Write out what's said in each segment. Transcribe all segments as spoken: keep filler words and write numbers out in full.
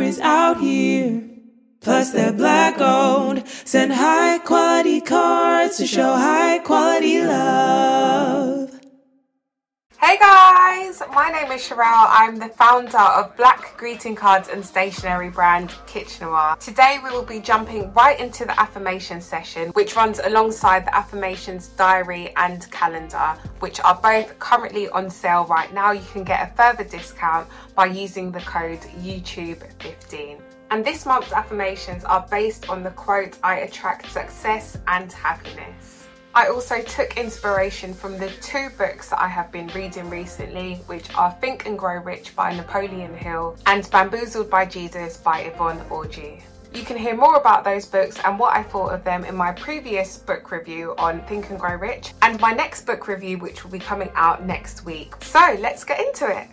is out here. Plus they're black owned. Send high quality cards to show high quality love. Hey guys, my name is Sherelle. I'm the founder of Black greeting cards and stationery brand Kitchener. Today we will be jumping right into the affirmation session, which runs alongside the affirmations diary and calendar, which are both currently on sale right now. You can get a further discount by using the code YouTube fifteen. And this month's affirmations are based on the quote, "I attract success and happiness." I also took inspiration from the two books that I have been reading recently, which are Think and Grow Rich by Napoleon Hill and Bamboozled by Jesus by Yvonne Orji. You can hear more about those books and what I thought of them in my previous book review on Think and Grow Rich and my next book review, which will be coming out next week. So let's get into it.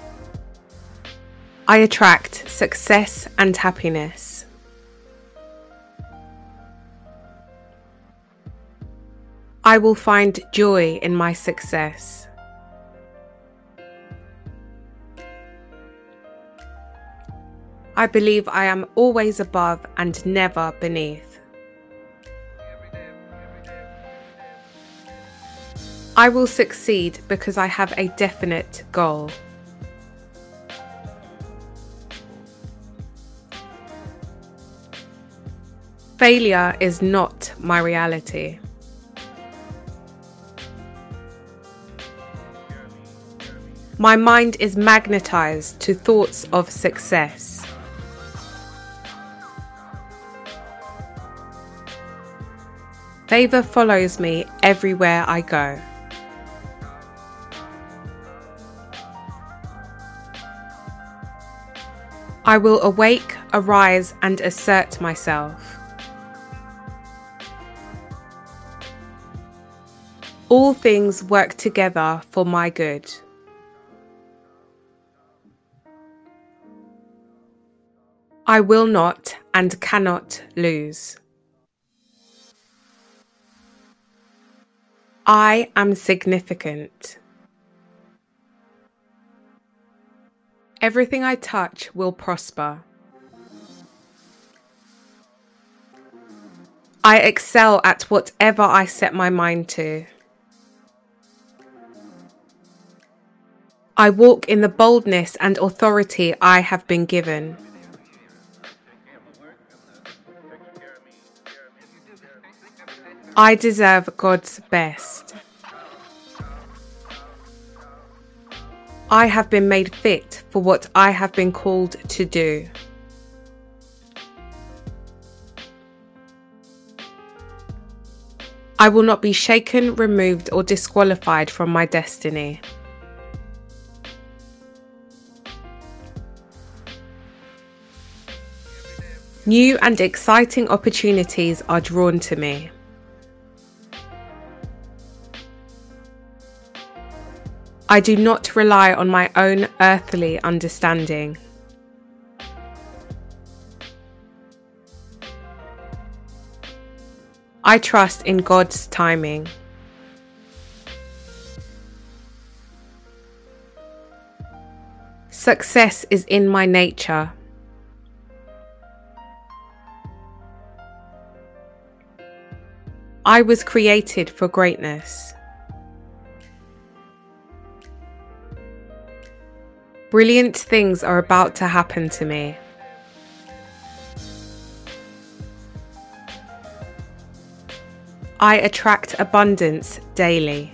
I attract success and happiness. I will find joy in my success. I believe I am always above and never beneath. I will succeed because I have a definite goal. Failure is not my reality. My mind is magnetized to thoughts of success. Favor follows me everywhere I go. I will awake, arise, and assert myself. All things work together for my good. I will not and cannot lose. I am significant. Everything I touch will prosper. I excel at whatever I set my mind to. I walk in the boldness and authority I have been given. I deserve God's best. I have been made fit for what I have been called to do. I will not be shaken, removed, or disqualified from my destiny. New and exciting opportunities are drawn to me. I do not rely on my own earthly understanding. I trust in God's timing. Success is in my nature. I was created for greatness. Brilliant things are about to happen to me. I attract abundance daily.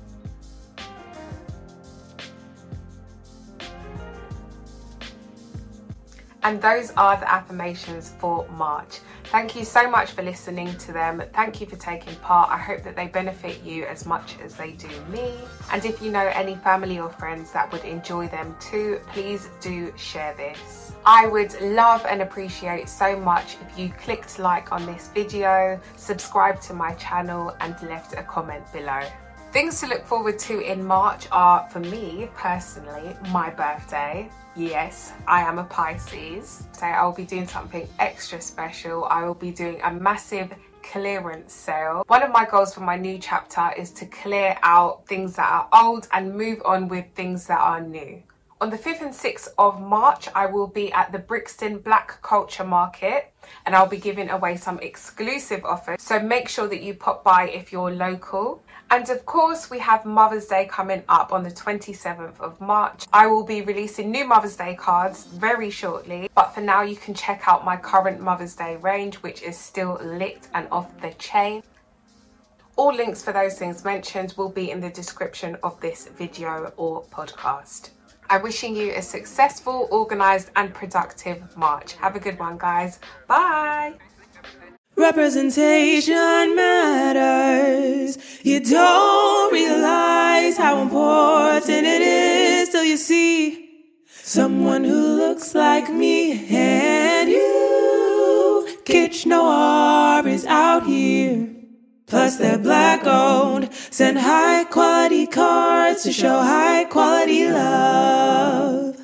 And those are the affirmations for March. Thank you so much for listening to them. Thank you for taking part. I hope that they benefit you as much as they do me. And if you know any family or friends that would enjoy them too, please do share this. I would love and appreciate so much if you clicked like on this video, subscribed to my channel and left a comment below. Things to look forward to in March are, for me personally, my birthday. Yes, I am a Pisces. So I will be doing something extra special. I will be doing a massive clearance sale. One of my goals for my new chapter is to clear out things that are old and move on with things that are new. On the fifth and sixth of March, I will be at the Brixton Black Culture Market and I'll be giving away some exclusive offers. So make sure that you pop by if you're local. And of course, we have Mother's Day coming up on the twenty-seventh of March. I will be releasing new Mother's Day cards very shortly. But for now, you can check out my current Mother's Day range, which is still lit and off the chain. All links for those things mentioned will be in the description of this video or podcast. I'm wishing you a successful, organised and productive March. Have a good one, guys. Bye. Representation matters. You don't realize how important it is till you see someone who looks like me and you. Kitsch Noir is out here. Plus they're black owned. Send high quality cards to show high quality love.